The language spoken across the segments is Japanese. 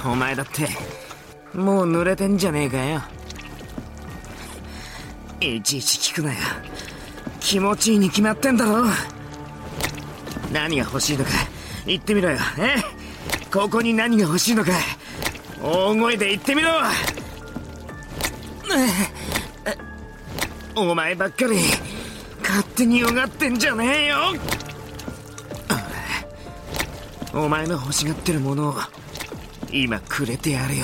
お前だってもう濡れてんじゃねえかよ。いちいち聞くなよ。気持ちいいに決まってんだろ。何が欲しいのか言ってみろよ。ここに何が欲しいのか大声で言ってみろ。お前ばっかり勝手によがってんじゃねえよ。お前の欲しがってるものを今くれてやるよ。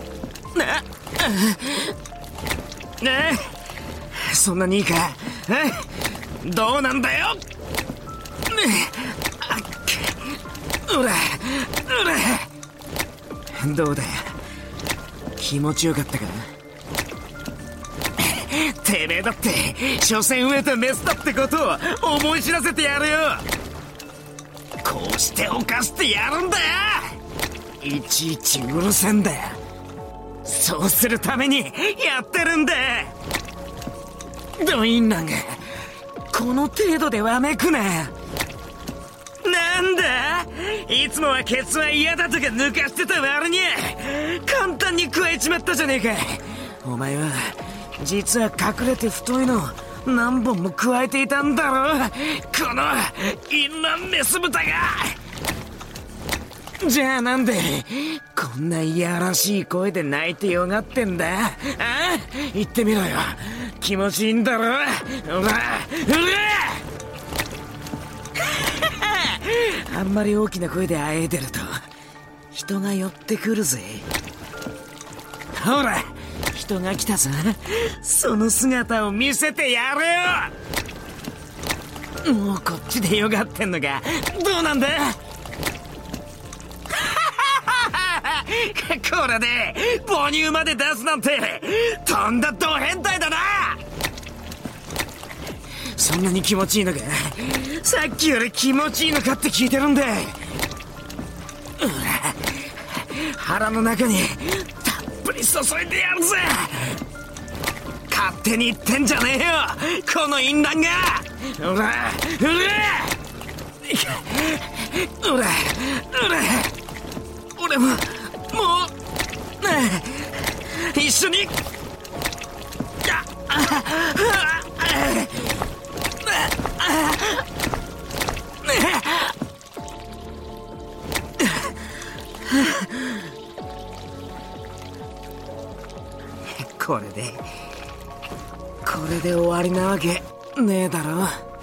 そんなにいいか。どうなんだよ。どうだよ、気持ちよかったか。てめえだって所詮飢えたメスだってことを思い知らせてやるよ。こうして犯してやるんだよ。いちいちうるせんだよ。そうするためにやってるんだ。ドインなんかこの程度でわめくな。なんだ、いつもはケツは嫌だとか抜かしてた割に簡単に食えちまったじゃねえか。お前は実は隠れて太いの何本も加えていたんだろ、この淫乱メス豚が。じゃあなんでこんないやらしい声で泣いてよがってんだ。言ってみろよ、気持ちいいんだろ。うらあんまり大きな声であえいでると人が寄ってくるぜ。ほら人が来たぞ。その姿を見せてやるよ。もうこっちでよがってんのか。どうなんだ。これで母乳まで出すなんてとんだド変態だな。そんなに気持ちいいのか。さっきより気持ちいいのかって聞いてるんだ。腹の中にたっぷり注いでやるぜ。勝手に言ってんじゃねえよこの淫乱が。俺も一緒に。これで終わりなわけねえだろ。